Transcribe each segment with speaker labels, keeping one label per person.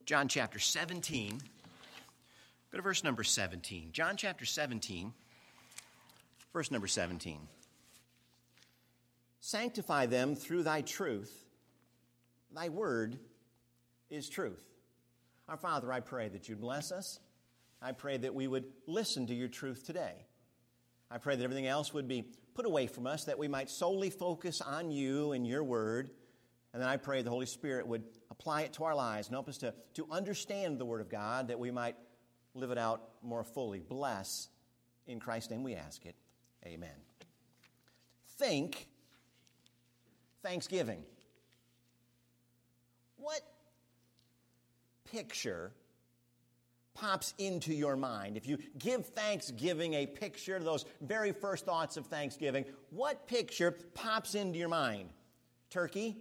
Speaker 1: John chapter 17. Go to verse number 17. John chapter 17, verse number 17. Sanctify them through thy truth. Thy word is truth. Our Father, I pray that you'd bless us. I pray that we would listen to your truth today. I pray that everything else would be put away from us, that we might solely focus on you and your word. And then I pray the Holy Spirit would apply it to our lives and help us to understand the word of God, that we might live it out more fully. Bless. In Christ's name we ask it. Amen. Think Thanksgiving. What picture pops into your mind? If you give Thanksgiving a picture, those very first thoughts of Thanksgiving, what picture pops into your mind? Turkey?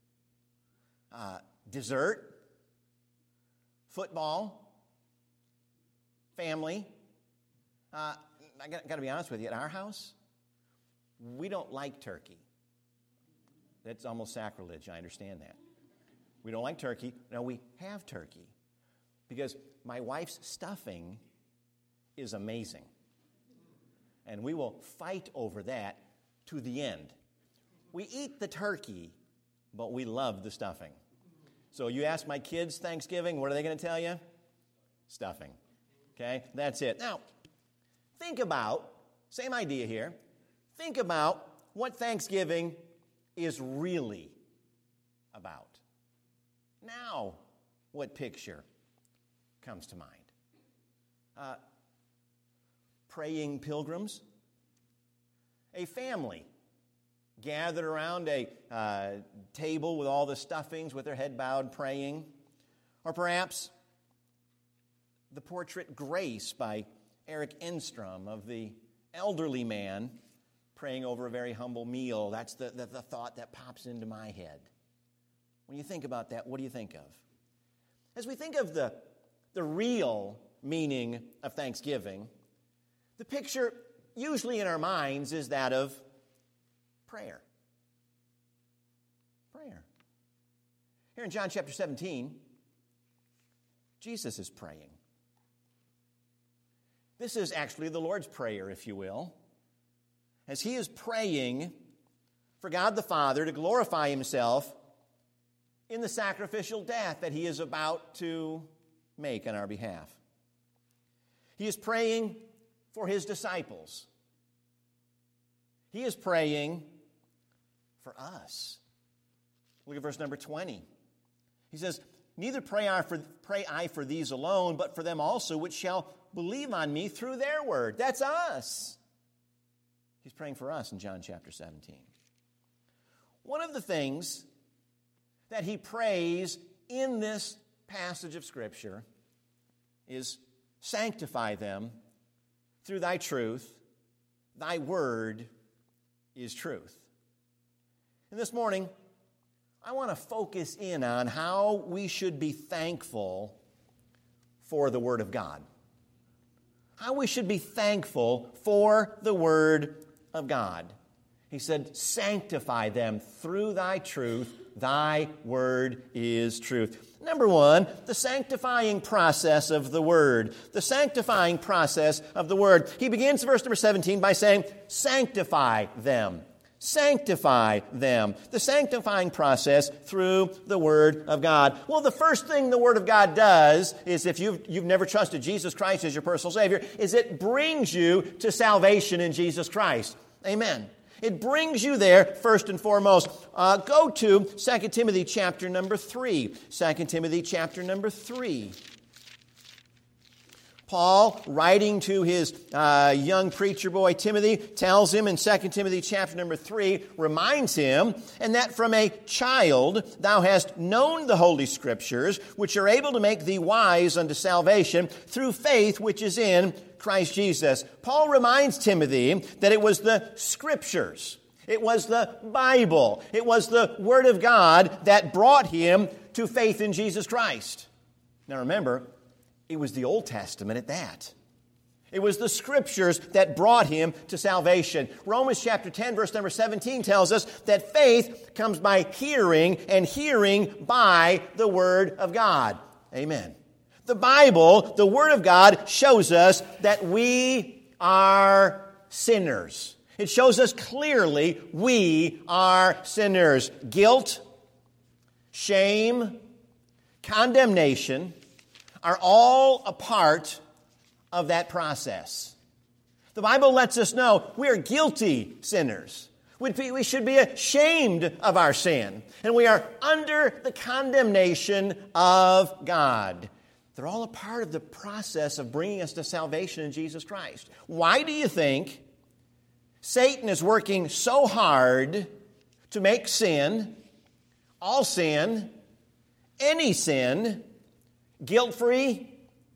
Speaker 1: Dessert? Football? Family? I got to be honest with you, at our house, we don't like turkey. That's almost sacrilege, I understand that. We don't like turkey. No, we have turkey because my wife's stuffing is amazing. And we will fight over that to the end. We eat the turkey, but we love the stuffing. So you ask my kids Thanksgiving, what are they going to tell you? Stuffing. Okay, that's it. Now, think about, same idea here, think about what Thanksgiving is really about. Now, what picture comes to mind? Praying pilgrims, a family gathered around a table with all the stuffings with their head bowed praying, or perhaps the portrait Grace by Eric Enstrom of the elderly man praying over a very humble meal. That's the thought that pops into my head. When you think about that, what do you think of? As we think of the real meaning of Thanksgiving, the picture usually in our minds is that of prayer. Prayer. Here in John chapter 17, Jesus is praying. This is actually the Lord's Prayer, if you will, as he is praying for God the Father to glorify himself in the sacrificial death that he is about to make on our behalf. He is praying for his disciples. He is praying for us. Look at verse number 20. He says, neither pray I for these alone, but for them also which shall believe on me through their word. That's us. He's praying for us in John chapter 17. One of the things that he prays in this passage of Scripture is sanctify them through thy truth. Thy word is truth. And this morning, I want to focus in on how we should be thankful for the Word of God. How we should be thankful for the Word of God. He said, sanctify them through thy truth. Thy word is truth. Number one, the sanctifying process of the Word. The sanctifying process of the Word. He begins verse number 17 by saying, sanctify them. Sanctify them. The sanctifying process through the Word of God. Well, the first thing the Word of God does is, if you've never trusted Jesus Christ as your personal Savior, is it brings you to salvation in Jesus Christ. Amen. It brings you there first and foremost. Go to 2 Timothy chapter number 3. 2 Timothy chapter number 3. Paul, writing to his young preacher boy Timothy, tells him in 2 Timothy chapter number 3, reminds him, and that from a child thou hast known the Holy Scriptures, which are able to make thee wise unto salvation through faith which is in Christ Jesus. Paul reminds Timothy that it was the Scriptures, it was the Bible, it was the Word of God that brought him to faith in Jesus Christ. Now remember, it was the Old Testament at that. It was the Scriptures that brought him to salvation. Romans chapter 10, verse number 17 tells us that faith comes by hearing, and hearing by the Word of God. Amen. The Bible, the Word of God, shows us that we are sinners. It shows us clearly we are sinners. Guilt, shame, condemnation are all a part of that process. The Bible lets us know we are guilty sinners. We should be ashamed of our sin, and we are under the condemnation of God. They're all a part of the process of bringing us to salvation in Jesus Christ. Why do you think Satan is working so hard to make sin, all sin, any sin, guilt-free,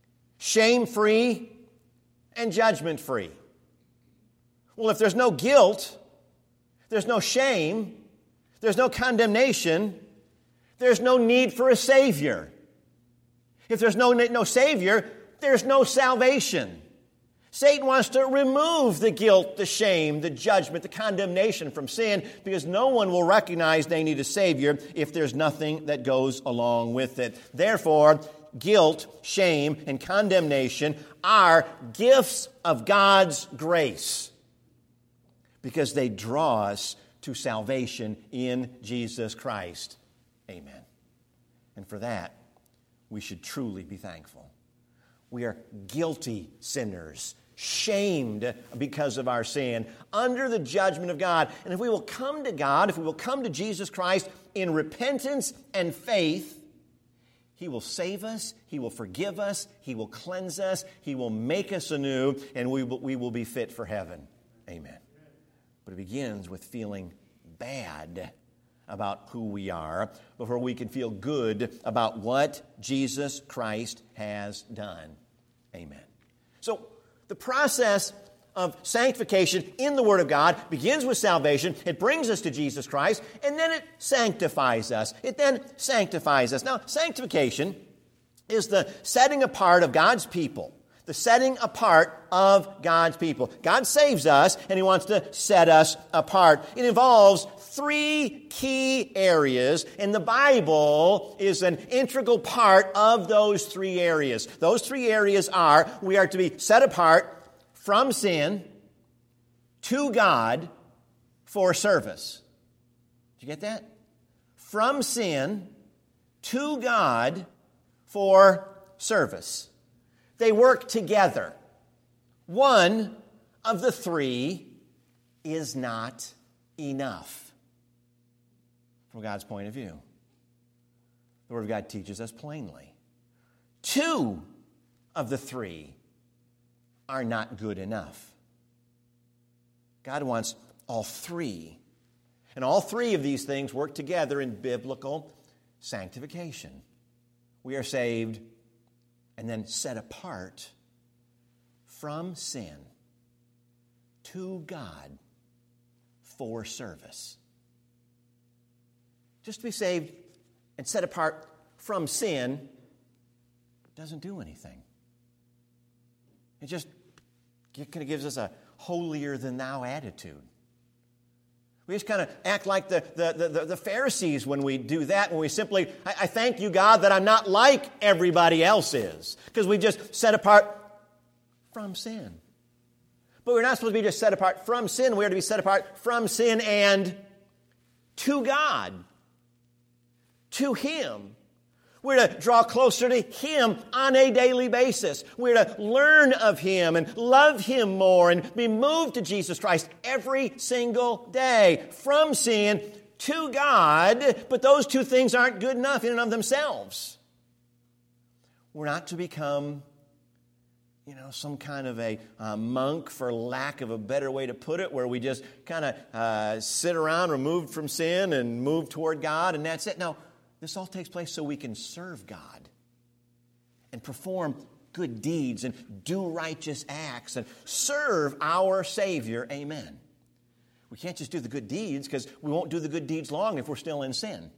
Speaker 1: shame-free, and judgment-free? Well, if there's no guilt, there's no shame, there's no condemnation, there's no need for a Savior. If there's no Savior, there's no salvation. Satan wants to remove the guilt, the shame, the judgment, the condemnation from sin because no one will recognize they need a Savior if there's nothing that goes along with it. Therefore, guilt, shame, and condemnation are gifts of God's grace because they draw us to salvation in Jesus Christ. Amen. And for that, we should truly be thankful. We are guilty sinners, shamed because of our sin, under the judgment of God. And if we will come to God, if we will come to Jesus Christ in repentance and faith, He will save us, He will forgive us, He will cleanse us, He will make us anew, and we will be fit for heaven. Amen. But it begins with feeling bad about who we are before we can feel good about what Jesus Christ has done. Amen. So the process of sanctification in the Word of God begins with salvation. It brings us to Jesus Christ, and then it sanctifies us. Now, sanctification is the setting apart of God's people. The setting apart of God's people. God saves us, and He wants to set us apart. It involves three key areas, and the Bible is an integral part of those three areas. Those three areas are, we are to be set apart from sin to God for service. Did you get that? From sin to God for service. They work together. One of the three is not enough from God's point of view. The Word of God teaches us plainly. Two of the three are not good enough. God wants all three. And all three of these things work together in biblical sanctification. We are saved and then set apart from sin to God for service. Just to be saved and set apart from sin doesn't do anything. It just kind of gives us a holier-than-thou attitude. We just kind of act like the Pharisees when we do that, when we simply, I thank you, God, that I'm not like everybody else is, because we just set apart from sin. But we're not supposed to be just set apart from sin. We are to be set apart from sin and to God, to Him. We're to draw closer to Him on a daily basis. We're to learn of Him and love Him more and be moved to Jesus Christ every single day. From sin to God, but those two things aren't good enough in and of themselves. We're not to become, some kind of a monk, for lack of a better way to put it, where we just kind of sit around removed from sin and move toward God and that's it. No. This all takes place so we can serve God and perform good deeds and do righteous acts and serve our Savior. Amen. We can't just do the good deeds because we won't do the good deeds long if we're still in sin.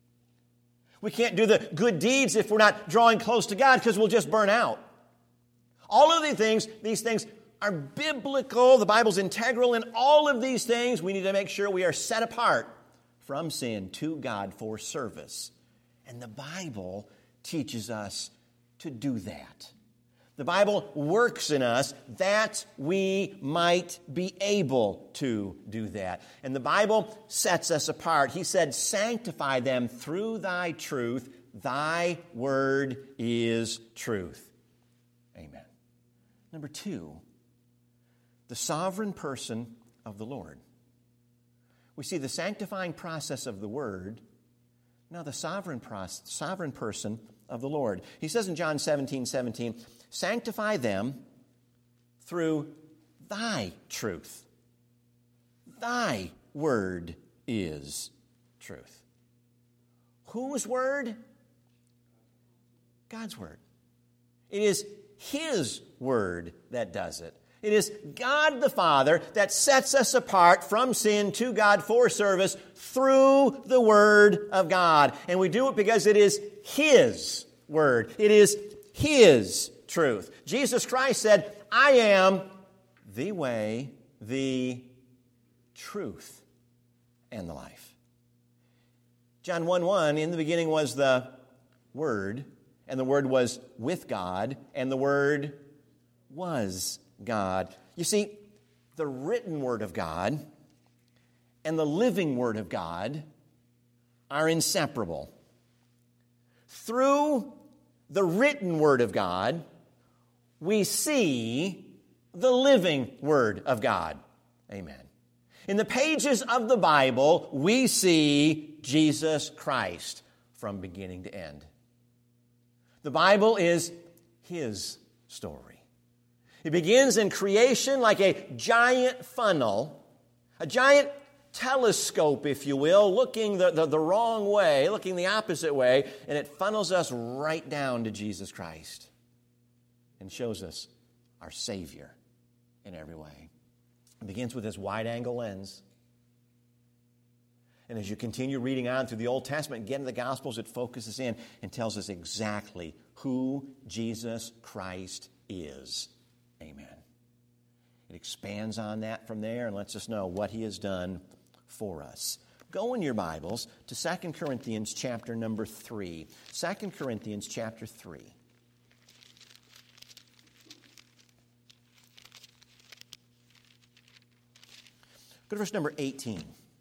Speaker 1: We can't do the good deeds if we're not drawing close to God because we'll just burn out. All of these things are biblical. The Bible's integral in all of these things. We need to make sure we are set apart from sin to God for service. And the Bible teaches us to do that. The Bible works in us that we might be able to do that. And the Bible sets us apart. He said, sanctify them through thy truth. Thy word is truth. Amen. Number 2, the sovereign person of the Lord. We see the sanctifying process of the word, now the sovereign person of the Lord. He says in John 17:17, sanctify them through thy truth. Thy word is truth. Whose word? God's word. It is His word that does it. It is God the Father that sets us apart from sin to God for service through the Word of God. And we do it because it is His Word. It is His truth. Jesus Christ said, I am the way, the truth, and the life. John 1:1, in the beginning was the Word, and the Word was with God, and the Word was God. You see, the written Word of God and the living Word of God are inseparable. Through the written Word of God, we see the living Word of God. Amen. In the pages of the Bible, we see Jesus Christ from beginning to end. The Bible is His story. It begins in creation like a giant funnel, a giant telescope, if you will, looking the wrong way, looking the opposite way, and it funnels us right down to Jesus Christ and shows us our Savior in every way. It begins with this wide-angle lens. And as you continue reading on through the Old Testament and get into the Gospels, it focuses in and tells us exactly who Jesus Christ is. Amen. It expands on that from there and lets us know what He has done for us. Go in your Bibles to 2 Corinthians chapter number 3. 2 Corinthians chapter 3. Go to verse number 18.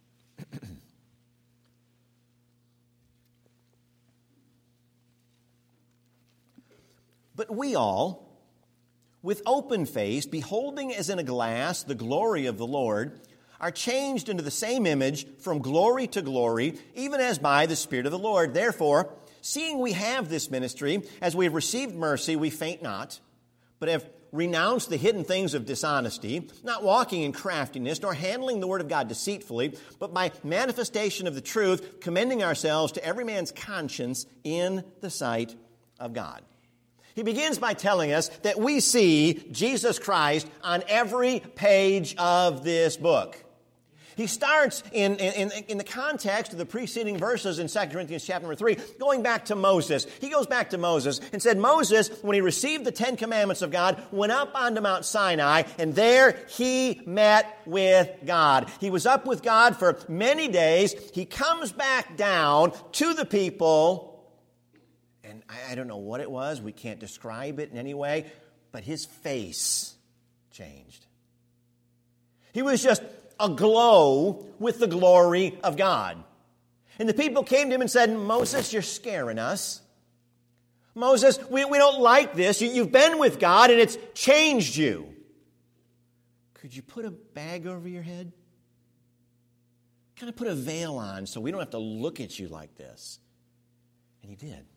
Speaker 1: But we all, with open face, beholding as in a glass the glory of the Lord, are changed into the same image from glory to glory, even as by the Spirit of the Lord. Therefore, seeing we have this ministry, as we have received mercy, we faint not, but have renounced the hidden things of dishonesty, not walking in craftiness, nor handling the word of God deceitfully, but by manifestation of the truth, commending ourselves to every man's conscience in the sight of God. He begins by telling us that we see Jesus Christ on every page of this book. He starts in the context of the preceding verses in 2 Corinthians chapter number 3, going back to Moses. He goes back to Moses and said, Moses, when he received the 10 commandments of God, went up onto Mount Sinai, and there he met with God. He was up with God for many days. He comes back down to the people. And I don't know what it was. We can't describe it in any way. But his face changed. He was just aglow with the glory of God. And the people came to him and said, Moses, you're scaring us. Moses, we don't like this. You've been with God and it's changed you. Could you put a bag over your head? Kind of put a veil on so we don't have to look at you like this. And he did.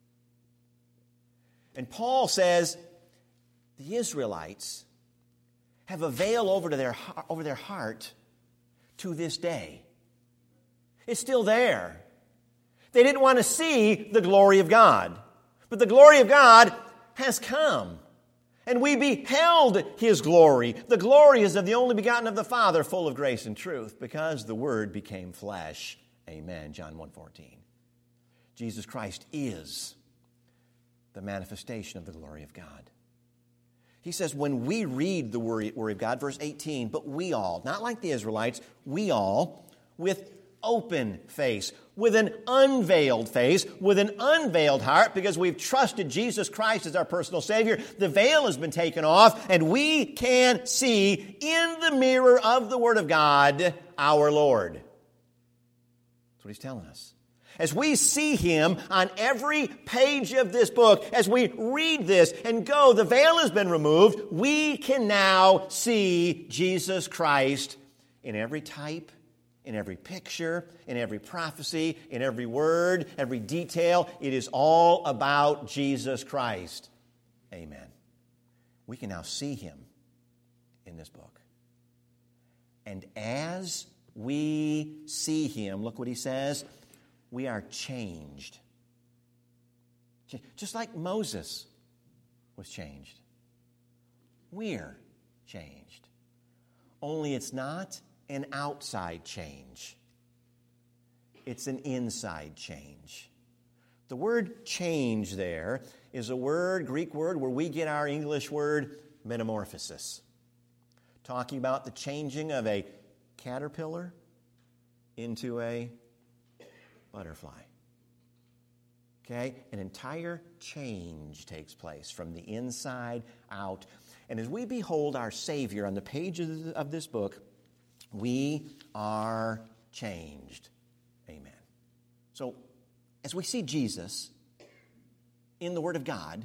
Speaker 1: And Paul says the Israelites have a veil over their heart to this day. It's still there. They didn't want to see the glory of God. But the glory of God has come. And we beheld His glory. The glory is of the only begotten of the Father, full of grace and truth, because the Word became flesh. Amen. John 1:14. Jesus Christ is the manifestation of the glory of God. He says when we read the word of God, verse 18, but we all, not like the Israelites, we all, with open face, with an unveiled face, with an unveiled heart, because we've trusted Jesus Christ as our personal Savior. The veil has been taken off, and we can see in the mirror of the Word of God our Lord. That's what He's telling us. As we see Him on every page of this book, as we read this and go, the veil has been removed, we can now see Jesus Christ in every type, in every picture, in every prophecy, in every word, every detail. It is all about Jesus Christ. Amen. We can now see Him in this book. And as we see Him, look what He says, we are changed. Just like Moses was changed. We're changed. Only it's not an outside change. It's an inside change. The word change there is a word, Greek word, where we get our English word metamorphosis. Talking about the changing of a caterpillar into a butterfly. Okay? An entire change takes place from the inside out. And as we behold our Savior on the pages of this book, we are changed. Amen. So, as we see Jesus in the Word of God,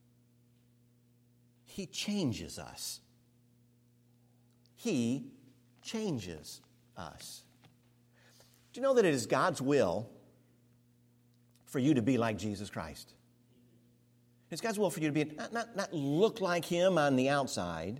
Speaker 1: He changes us. He changes us. Do you know that it is God's will for you to be like Jesus Christ? It's God's will for you to be, not look like Him on the outside,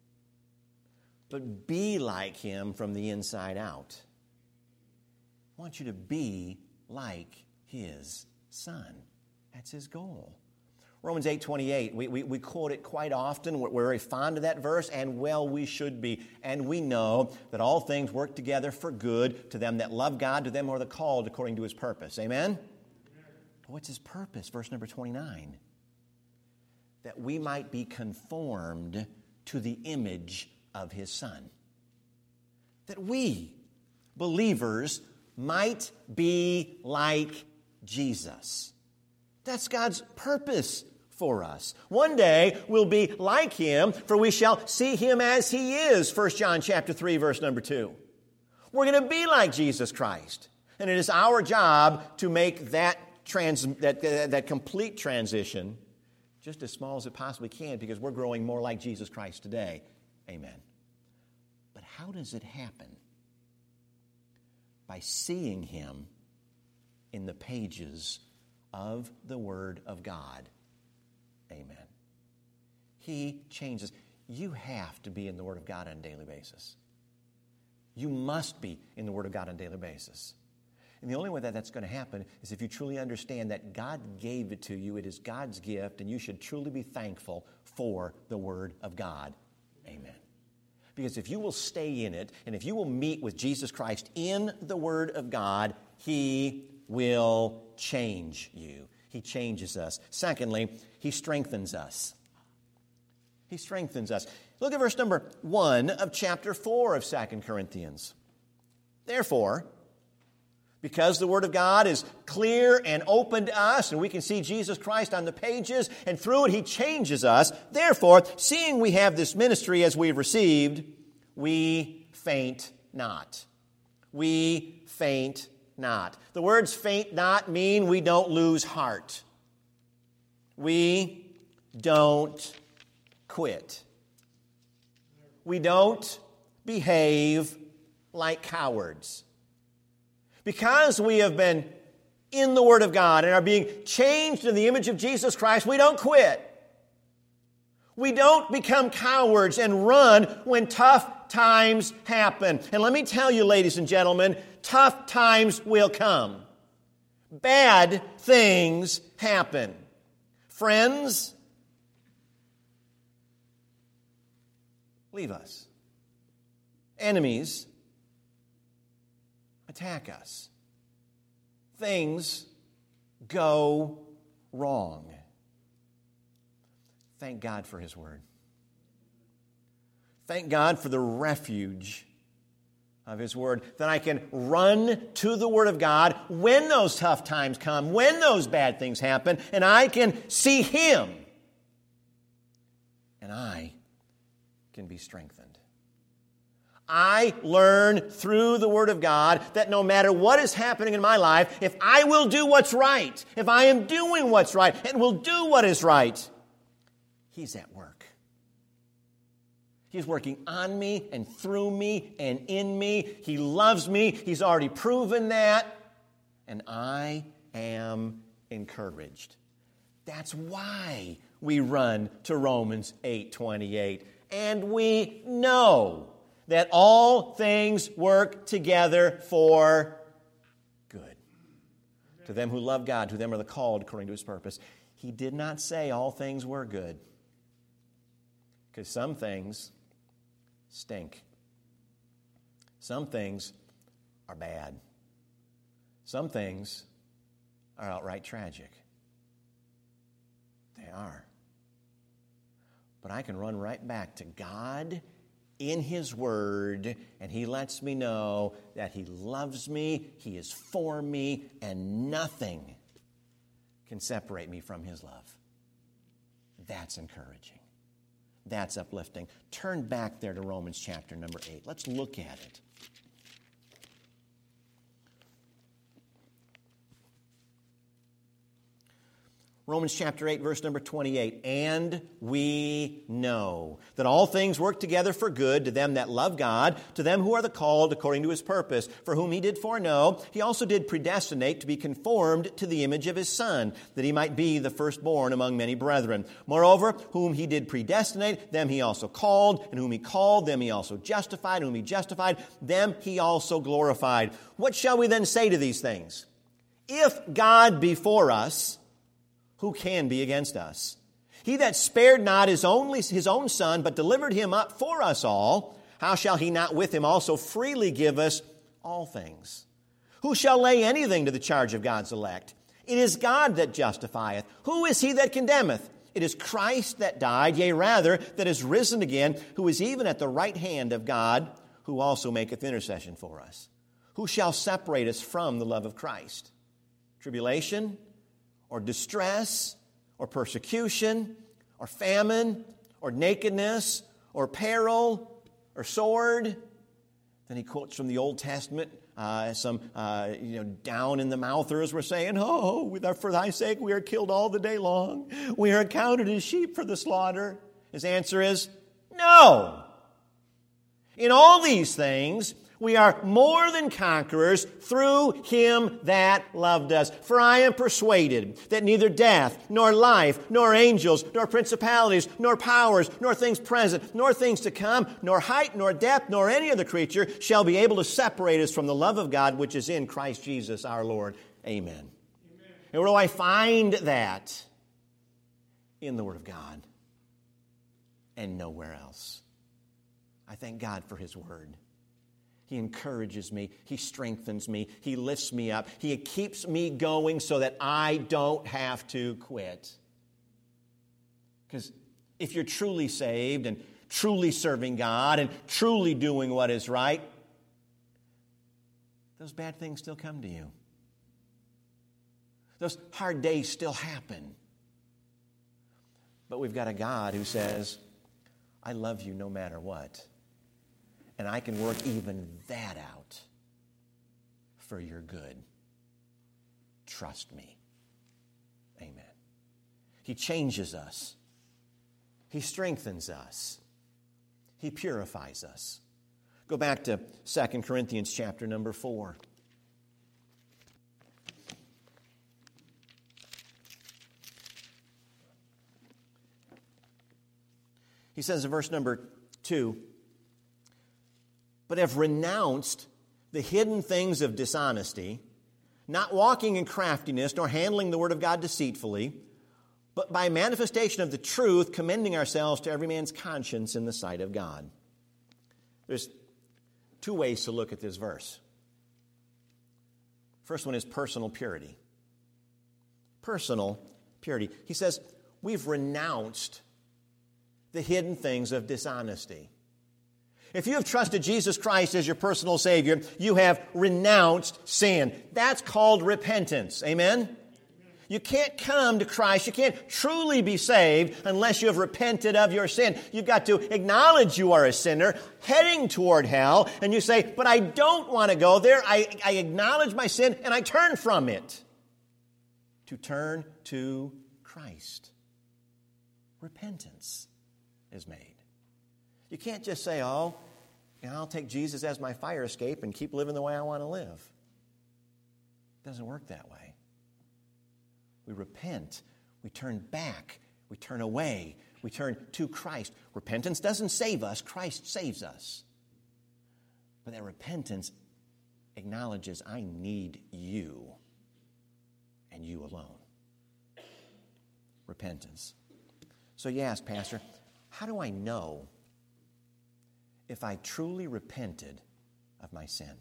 Speaker 1: but be like Him from the inside out. I want you to be like His Son. That's His goal. Romans 8:28, we quote it quite often. We're very fond of that verse, and well, we should be. And we know that all things work together for good to them that love God, to them who are the called according to His purpose. Amen? What's His purpose? Verse number 29. That we might be conformed to the image of His Son. That we, believers, might be like Jesus. That's God's purpose for us. One day we'll be like Him, for we shall see Him as He is. 1 John chapter 3, verse number 2. We're going to be like Jesus Christ. And it is our job to make that complete transition just as small as it possibly can, because we're growing more like Jesus Christ today. Amen. But how does it happen? By seeing Him in the pages of the Word of God. Amen. He changes. You have to be in the Word of God on a daily basis. You must be in the Word of God on a daily basis. And the only way that that's going to happen is if you truly understand that God gave it to you. It is God's gift, and you should truly be thankful for the Word of God. Amen. Because if you will stay in it, and if you will meet with Jesus Christ in the Word of God, He will change you. He changes us. Secondly, He strengthens us. He strengthens us. Look at verse number 1 of chapter 4 of 2 Corinthians. Therefore, because the Word of God is clear and open to us, and we can see Jesus Christ on the pages, and through it He changes us. Therefore, seeing we have this ministry as we've received, we faint not. We faint not. The words faint not mean we don't lose heart. We don't quit. We don't behave like cowards. Because we have been in the Word of God and are being changed in the image of Jesus Christ, we don't quit. We don't become cowards and run when tough times happen. And let me tell you, ladies and gentlemen, tough times will come. Bad things happen. Friends leave us. Enemies attack us. Things go wrong. Thank God for His Word. Thank God for the refuge of His Word, that I can run to the Word of God when those tough times come, when those bad things happen, and I can see Him. And I can be strengthened. I learn through the Word of God that no matter what is happening in my life, if I will do what's right, if I am doing what's right and will do what is right, He's at work. He's working on me and through me and in me. He loves me. He's already proven that. And I am encouraged. That's why we run to Romans 8:28. And we know that all things work together for good. To them who love God, to them are the called according to His purpose. He did not say all things were good. Because some things stink. Some things are bad. Some things are outright tragic. They are. But I can run right back to God in His Word, and He lets me know that He loves me, He is for me, and nothing can separate me from His love. That's encouraging. That's uplifting. Turn back there to Romans chapter number 8. Let's look at it. Romans chapter 8, verse number 28. And we know that all things work together for good to them that love God, to them who are the called according to His purpose, for whom He did foreknow, He also did predestinate to be conformed to the image of His Son, that He might be the firstborn among many brethren. Moreover, whom He did predestinate, them He also called, and whom He called, them He also justified, and whom He justified, them He also glorified. What shall we then say to these things? If God be for us, who can be against us? He that spared not His own Son, but delivered Him up for us all, how shall He not with Him also freely give us all things? Who shall lay anything to the charge of God's elect? It is God that justifieth. Who is he that condemneth? It is Christ that died, yea, rather, that is risen again, who is even at the right hand of God, who also maketh intercession for us. Who shall separate us from the love of Christ? Tribulation, or distress, or persecution, or famine, or nakedness, or peril, or sword. Then he quotes from the Old Testament, some down in the mouthers were saying, "Oh, for thy sake we are killed all the day long. We are accounted as sheep for the slaughter." His answer is, no. In all these things, we are more than conquerors through Him that loved us. For I am persuaded that neither death, nor life, nor angels, nor principalities, nor powers, nor things present, nor things to come, nor height, nor depth, nor any other creature shall be able to separate us from the love of God which is in Christ Jesus our Lord. Amen. Amen. And where do I find that? In the Word of God. And nowhere else. I thank God for His Word. He encourages me. He strengthens me. He lifts me up. He keeps me going so that I don't have to quit. Because if you're truly saved and truly serving God and truly doing what is right, those bad things still come to you. Those hard days still happen. But we've got a God who says, I love you no matter what. And I can work even that out for your good. Trust me. Amen. He changes us. He strengthens us. He purifies us. Go back to 2 Corinthians chapter number 4. He says in verse number 2, but have renounced the hidden things of dishonesty, not walking in craftiness, nor handling the word of God deceitfully, but by manifestation of the truth, commending ourselves to every man's conscience in the sight of God. There's two ways to look at this verse. First one is personal purity. Personal purity. He says, we've renounced the hidden things of dishonesty. If you have trusted Jesus Christ as your personal Savior, you have renounced sin. That's called repentance. Amen? You can't come to Christ, you can't truly be saved unless you have repented of your sin. You've got to acknowledge you are a sinner, heading toward hell, and you say, but I don't want to go there. I acknowledge my sin and I turn from it. To turn to Christ. Repentance is made. You can't just say, oh, I'll take Jesus as my fire escape and keep living the way I want to live. It doesn't work that way. We repent. We turn back. We turn away. We turn to Christ. Repentance doesn't save us. Christ saves us. But that repentance acknowledges I need you and you alone. Repentance. So you ask, Pastor, how do I know if I truly repented of my sin?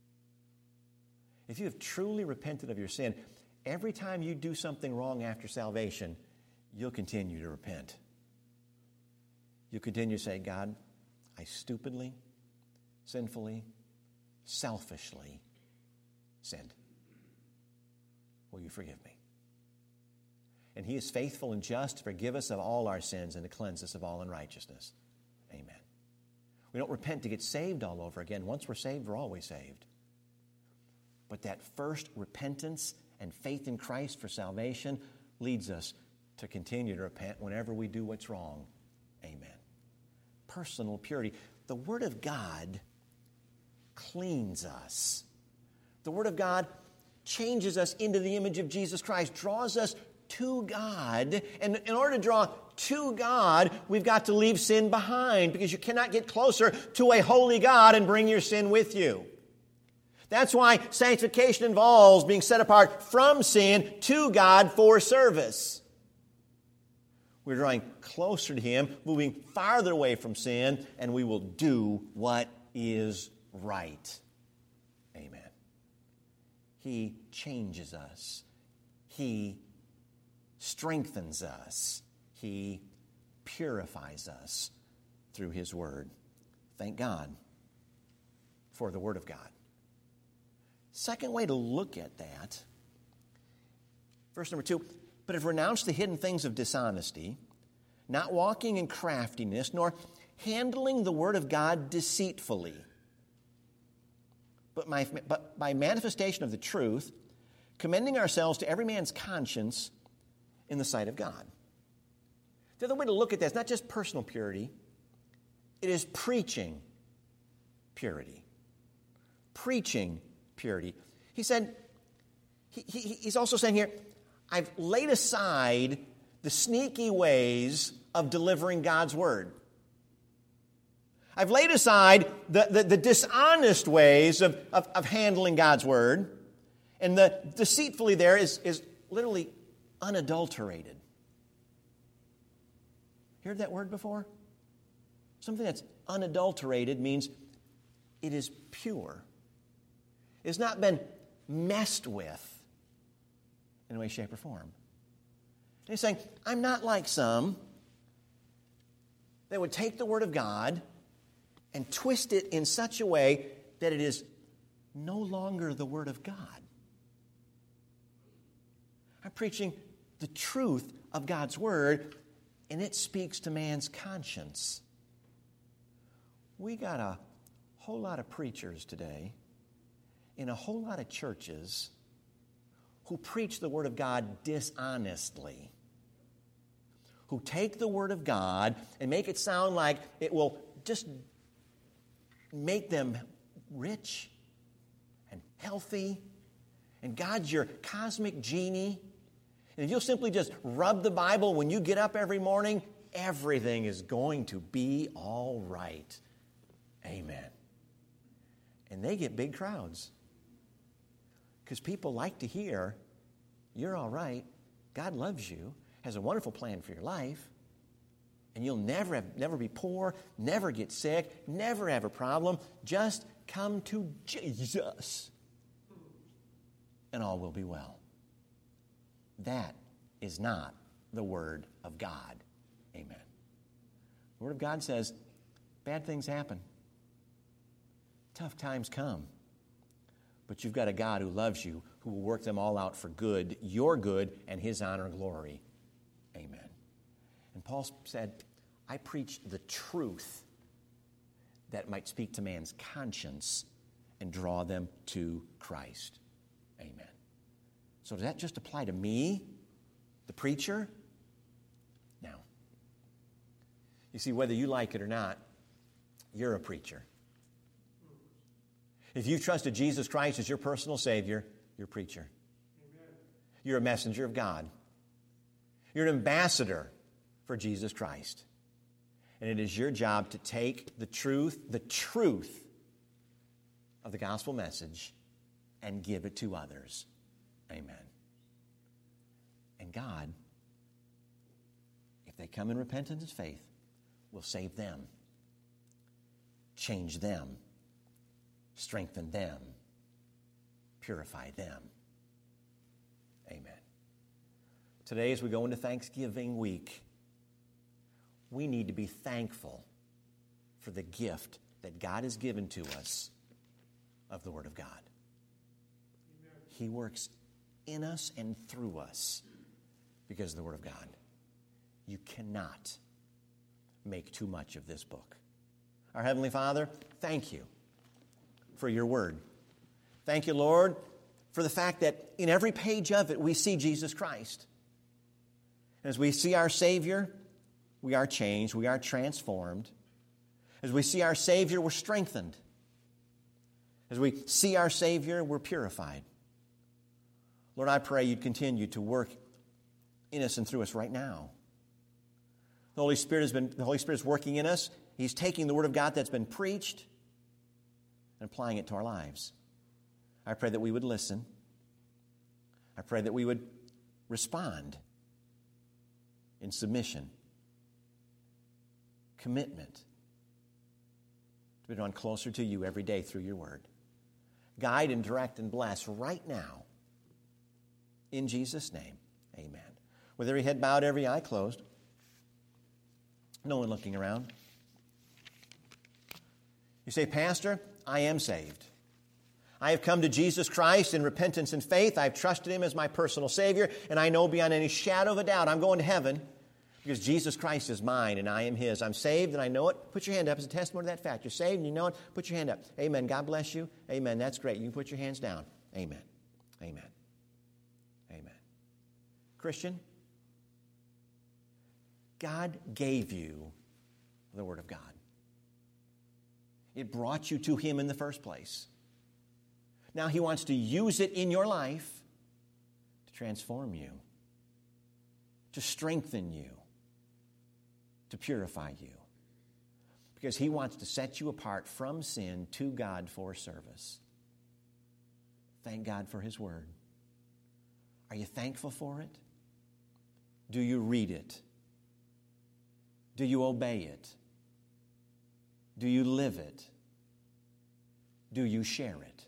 Speaker 1: If you have truly repented of your sin, every time you do something wrong after salvation, you'll continue to repent. You'll continue to say, God, I stupidly, sinfully, selfishly sinned. Will you forgive me? And He is faithful and just to forgive us of all our sins and to cleanse us of all unrighteousness. Amen. We don't repent to get saved all over again. Once we're saved, we're always saved. But that first repentance and faith in Christ for salvation leads us to continue to repent whenever we do what's wrong. Amen. Personal purity. The Word of God cleans us. The Word of God changes us into the image of Jesus Christ, draws us to God. And in order to draw to God, we've got to leave sin behind, because you cannot get closer to a holy God and bring your sin with you. That's why sanctification involves being set apart from sin to God for service. We're drawing closer to Him, moving farther away from sin, and we will do what is right. Amen. He changes us. He strengthens us. He purifies us through His Word. Thank God for the Word of God. Second way to look at that, verse number 2, but have renounced the hidden things of dishonesty, not walking in craftiness, nor handling the word of God deceitfully, but by manifestation of the truth, commending ourselves to every man's conscience in the sight of God. The other way to look at that is not just personal purity, it is preaching purity. Preaching purity. He said, he's also saying here, I've laid aside the sneaky ways of delivering God's word. I've laid aside the dishonest ways of handling God's word. And the deceitfully there is literally unadulterated. Heard that word before? Something that's unadulterated means it is pure. It's not been messed with in any way, shape, or form. And he's saying, I'm not like some that would take the Word of God and twist it in such a way that it is no longer the Word of God. I'm preaching the truth of God's Word, and it speaks to man's conscience. We got a whole lot of preachers today in a whole lot of churches who preach the Word of God dishonestly, who take the Word of God and make it sound like it will just make them rich and healthy, and God's your cosmic genie. And if you'll simply just rub the Bible when you get up every morning, everything is going to be all right. Amen. And they get big crowds. Because people like to hear, you're all right, God loves you, has a wonderful plan for your life, and you'll never be poor, never get sick, never have a problem. Just come to Jesus, and all will be well. That is not the Word of God. Amen. The Word of God says, bad things happen. Tough times come. But you've got a God who loves you, who will work them all out for good, your good, and His honor and glory. Amen. And Paul said, I preach the truth that might speak to man's conscience and draw them to Christ. Amen. So does that just apply to me, the preacher? No. You see, whether you like it or not, you're a preacher. If you've trusted Jesus Christ as your personal Savior, you're a preacher. Amen. You're a messenger of God. You're an ambassador for Jesus Christ. And it is your job to take the truth of the gospel message and give it to others. Amen. And God, if they come in repentance and faith, will save them, change them, strengthen them, purify them. Amen. Today, as we go into Thanksgiving week, we need to be thankful for the gift that God has given to us of the Word of God. Amen. He works in us and through us because of the Word of God. You cannot make too much of this book. Our Heavenly Father, thank you for your Word. Thank you, Lord, for the fact that in every page of it we see Jesus Christ. As we see our Savior, we are changed, we are transformed. As we see our Savior, we're strengthened. As we see our Savior, we're purified. Lord, I pray you'd continue to work in us and through us right now. The Holy Spirit is working in us. He's taking the Word of God that's been preached and applying it to our lives. I pray that we would listen. I pray that we would respond in submission, commitment to be drawn closer to you every day through your Word. Guide and direct and bless right now. In Jesus' name, amen. With every head bowed, every eye closed, no one looking around. You say, Pastor, I am saved. I have come to Jesus Christ in repentance and faith. I've trusted Him as my personal Savior, and I know beyond any shadow of a doubt I'm going to heaven because Jesus Christ is mine and I am His. I'm saved and I know it. Put your hand up as a testimony to that fact. You're saved and you know it. Put your hand up. Amen. God bless you. Amen. That's great. You can put your hands down. Amen. Amen. Amen. Christian, God gave you the Word of God. It brought you to Him in the first place. Now He wants to use it in your life to transform you, to strengthen you, to purify you. Because He wants to set you apart from sin to God for service. Thank God for His Word. Are you thankful for it? Do you read it? Do you obey it? Do you live it? Do you share it?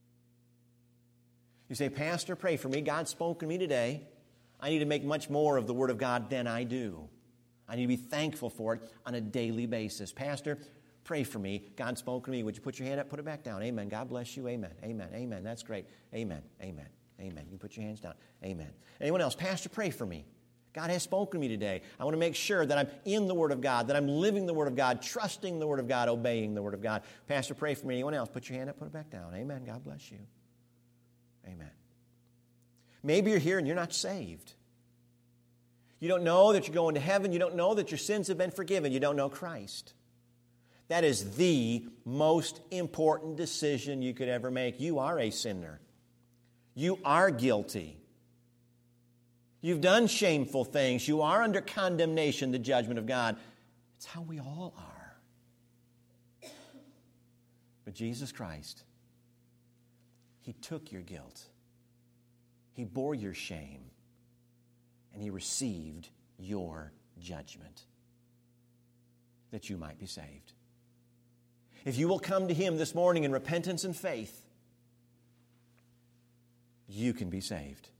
Speaker 1: You say, Pastor, pray for me. God spoke to me today. I need to make much more of the Word of God than I do. I need to be thankful for it on a daily basis. Pastor, pray for me. God spoke to me. Would you put your hand up? Put it back down. Amen. God bless you. Amen. Amen. Amen. That's great. Amen. Amen. Amen. You put your hands down. Amen. Anyone else? Pastor, pray for me. God has spoken to me today. I want to make sure that I'm in the Word of God, that I'm living the Word of God, trusting the Word of God, obeying the Word of God. Pastor, pray for me. Anyone else? Put your hand up, put it back down. Amen. God bless you. Amen. Maybe you're here and you're not saved. You don't know that you're going to heaven. You don't know that your sins have been forgiven. You don't know Christ. That is the most important decision you could ever make. You are a sinner. You are guilty. You've done shameful things. You are under condemnation, the judgment of God. It's how we all are. But Jesus Christ, He took your guilt. He bore your shame. And He received your judgment that you might be saved. If you will come to Him this morning in repentance and faith, you can be saved.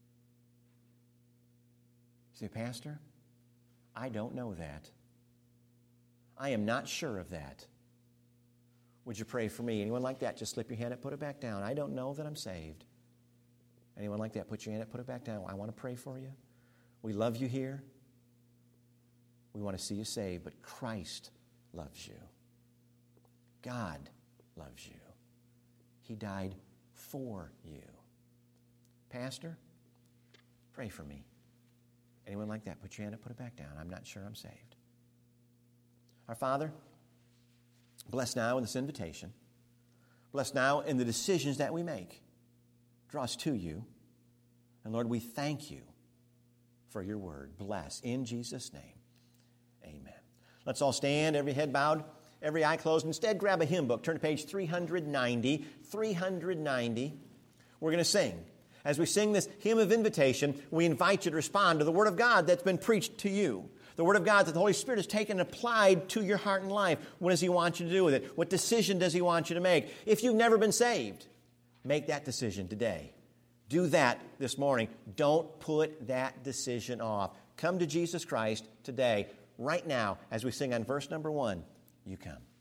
Speaker 1: You say, Pastor, I don't know that. I am not sure of that. Would you pray for me? Anyone like that? Just slip your hand up, put it back down. I don't know that I'm saved. Anyone like that? Put your hand up, put it back down. I want to pray for you. We love you here. We want to see you saved, but Christ loves you. God loves you. He died for you. Pastor, pray for me. Anyone like that? Put your hand up, put it back down. I'm not sure I'm saved. Our Father, bless now in this invitation. Bless now in the decisions that we make. Draw us to you. And Lord, we thank you for your word. Bless in Jesus' name. Amen. Let's all stand, every head bowed, every eye closed. Instead, grab a hymn book. Turn to page 390. 390. We're going to sing. As we sing this hymn of invitation, we invite you to respond to the Word of God that's been preached to you. The Word of God that the Holy Spirit has taken and applied to your heart and life. What does He want you to do with it? What decision does He want you to make? If you've never been saved, make that decision today. Do that this morning. Don't put that decision off. Come to Jesus Christ today, right now, as we sing on verse number 1. You come.